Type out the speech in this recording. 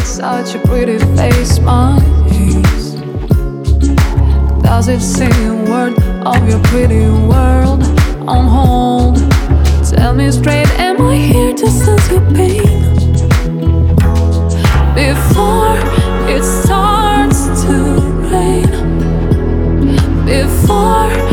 Such a pretty face, my gaze. Does it say a word of your pretty world on hold? Tell me straight, am I here to sense your pain? Before it starts to rain, before